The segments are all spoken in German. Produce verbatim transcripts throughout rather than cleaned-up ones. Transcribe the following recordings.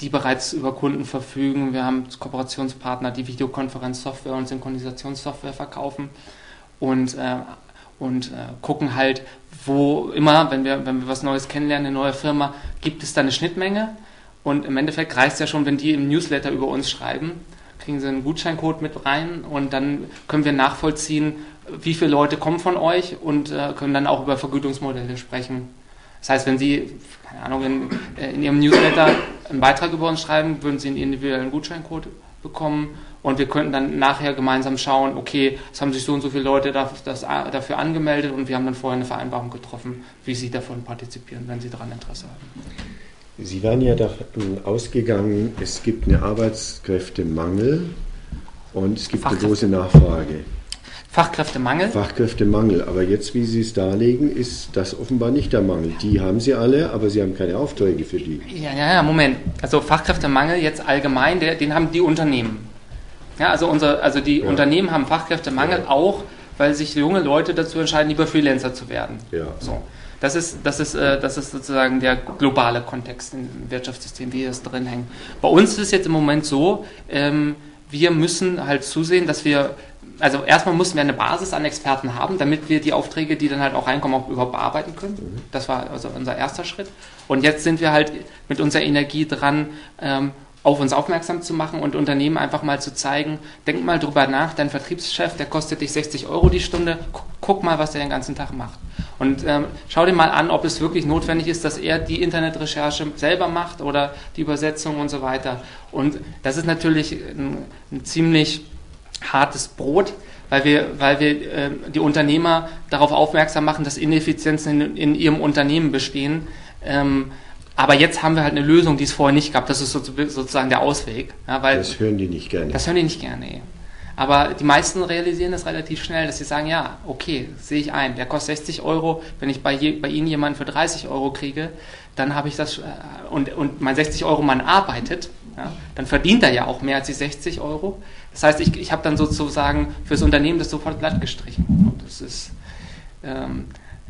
die bereits über Kunden verfügen. Wir haben Kooperationspartner, die Videokonferenzsoftware und Synchronisationssoftware verkaufen und, äh, und äh, gucken halt, wo immer, wenn wir, wenn wir was Neues kennenlernen, eine neue Firma, gibt es da eine Schnittmenge. Und im Endeffekt reicht es ja schon, wenn die im Newsletter über uns schreiben, kriegen sie einen Gutscheincode mit rein und dann können wir nachvollziehen, wie viele Leute kommen von euch und äh, können dann auch über Vergütungsmodelle sprechen. Das heißt, wenn Sie, keine Ahnung, in, in Ihrem Newsletter einen Beitrag über uns schreiben, würden Sie einen individuellen Gutscheincode bekommen und wir könnten dann nachher gemeinsam schauen, okay, es haben sich so und so viele Leute das, das, dafür angemeldet und wir haben dann vorher eine Vereinbarung getroffen, wie Sie davon partizipieren, wenn Sie daran Interesse haben. Sie waren ja davon ausgegangen, es gibt einen Arbeitskräftemangel und es gibt eine große Nachfrage. Fachkräftemangel? Fachkräftemangel, aber jetzt, wie Sie es darlegen, ist das offenbar nicht der Mangel. Die haben Sie alle, aber Sie haben keine Aufträge für die. Ja, ja, ja, Moment. Also Fachkräftemangel jetzt allgemein, der, den haben die Unternehmen. Ja, also, unser, also die ja. Unternehmen haben Fachkräftemangel ja. auch, weil sich junge Leute dazu entscheiden, lieber Freelancer zu werden. Ja. So. Das ist, das, ist, äh, das ist sozusagen der globale Kontext im Wirtschaftssystem, wie das drin hängt. Bei uns ist es jetzt im Moment so, ähm, wir müssen halt zusehen, dass wir, also erstmal mussten wir eine Basis an Experten haben, damit wir die Aufträge, die dann halt auch reinkommen, auch überhaupt bearbeiten können. Mhm. Das war also unser erster Schritt. Und jetzt sind wir halt mit unserer Energie dran, ähm, auf uns aufmerksam zu machen und Unternehmen einfach mal zu zeigen, denk mal drüber nach, dein Vertriebschef, der kostet dich sechzig Euro die Stunde, guck, guck mal, was der den ganzen Tag macht. Und ähm, schau dir mal an, ob es wirklich notwendig ist, dass er die Internetrecherche selber macht oder die Übersetzung und so weiter. Und das ist natürlich ein, ein ziemlich hartes Brot, weil wir, weil wir äh, die Unternehmer darauf aufmerksam machen, dass Ineffizienzen in, in ihrem Unternehmen bestehen. Ähm, aber jetzt haben wir halt eine Lösung, die es vorher nicht gab. Das ist sozusagen der Ausweg. Ja, weil das hören die nicht gerne. Das hören die nicht gerne, nee. Aber die meisten realisieren das relativ schnell, dass sie sagen, ja, okay, sehe ich ein, der kostet sechzig Euro, wenn ich bei, je, bei Ihnen jemanden für dreißig Euro kriege, dann habe ich das, und, und mein sechzig Euro Mann arbeitet, ja, dann verdient er ja auch mehr als die sechzig Euro. Das heißt, ich, ich habe dann sozusagen fürs Unternehmen das sofort glatt gestrichen. Und das ist, ähm,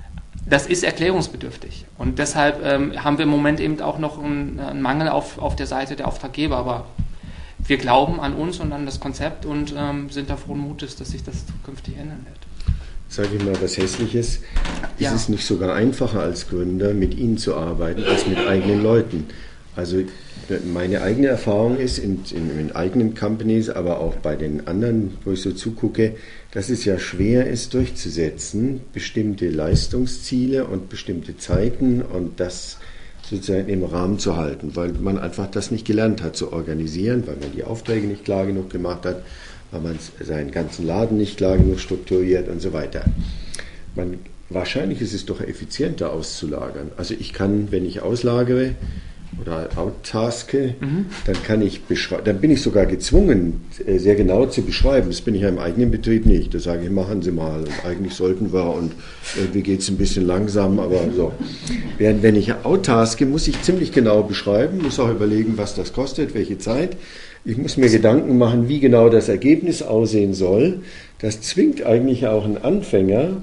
das ist erklärungsbedürftig. Und deshalb ähm, haben wir im Moment eben auch noch einen, einen Mangel auf, auf der Seite der Auftraggeber, aber wir glauben an uns und an das Konzept und ähm, sind da frohen Mutes, dass sich das zukünftig ändern wird. Sage ich mal was Hässliches, ja. Ist es nicht sogar einfacher als Gründer, mit Ihnen zu arbeiten, als mit eigenen Leuten? Also meine eigene Erfahrung ist in, in, in eigenen Companies, aber auch bei den anderen, wo ich so zugucke, dass es ja schwer ist durchzusetzen, bestimmte Leistungsziele und bestimmte Zeiten und das sozusagen im Rahmen zu halten, weil man einfach das nicht gelernt hat zu organisieren, weil man die Aufträge nicht klar genug gemacht hat, weil man seinen ganzen Laden nicht klar genug strukturiert und so weiter. Man, wahrscheinlich ist es doch effizienter auszulagern. Also ich kann, wenn ich auslagere oder outtaske, mhm. dann kann ich beschreiben, dann bin ich sogar gezwungen, sehr genau zu beschreiben. Das bin ich ja im eigenen Betrieb nicht. Da sage ich, machen Sie mal. Und eigentlich sollten wir und irgendwie geht es ein bisschen langsam, aber so. Während wenn ich outtaske, muss ich ziemlich genau beschreiben, muss auch überlegen, was das kostet, welche Zeit. Ich muss mir Gedanken machen, wie genau das Ergebnis aussehen soll. Das zwingt eigentlich auch einen Anfänger.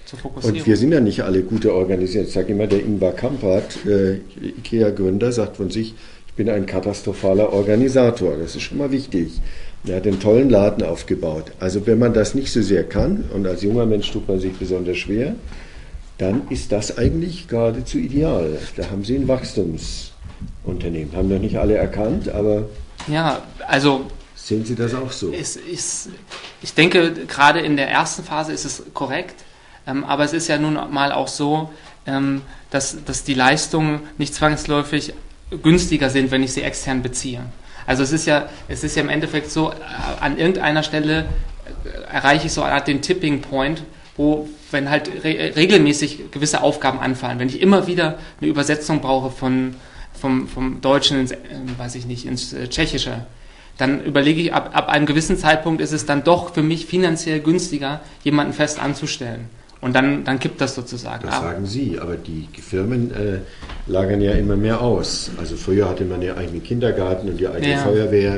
Und wir sind ja nicht alle gute organisiert. Ich sage immer, der Ingvar Kamprad, äh, IKEA-Gründer, sagt von sich, ich bin ein katastrophaler Organisator. Das ist schon mal wichtig. Er hat einen tollen Laden aufgebaut. Also wenn man das nicht so sehr kann, und als junger Mensch tut man sich besonders schwer, dann ist das eigentlich geradezu ideal. Da haben Sie ein Wachstumsunternehmen. Haben noch nicht alle erkannt, aber... Ja, also... Sehen Sie das auch so? Ist, ist, ich denke, gerade in der ersten Phase ist es korrekt. Ähm, aber es ist ja nun mal auch so, ähm, dass, dass die Leistungen nicht zwangsläufig günstiger sind, wenn ich sie extern beziehe. Also es ist ja, es ist ja im Endeffekt so, äh, an irgendeiner Stelle äh, erreiche ich so eine Art den Tipping Point, wo, wenn halt re- regelmäßig gewisse Aufgaben anfallen, wenn ich immer wieder eine Übersetzung brauche von, vom, vom Deutschen ins, äh, weiß ich nicht, ins äh, Tschechische, dann überlege ich, ab, ab einem gewissen Zeitpunkt ist es dann doch für mich finanziell günstiger, jemanden fest anzustellen. Und dann, dann kippt das sozusagen. Das sagen Sie, aber die Firmen äh, lagern ja immer mehr aus. Also früher hatte man ja eigenen Kindergarten und die eigene ja. Feuerwehr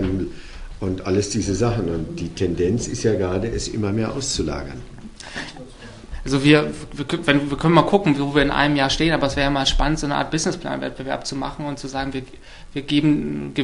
und alles diese Sachen. Und die Tendenz ist ja gerade, es immer mehr auszulagern. Also wir, wir, wenn, wir können mal gucken, wo wir in einem Jahr stehen, aber es wäre ja mal spannend, so eine Art Businessplan-Wettbewerb zu machen und zu sagen, wir, wir geben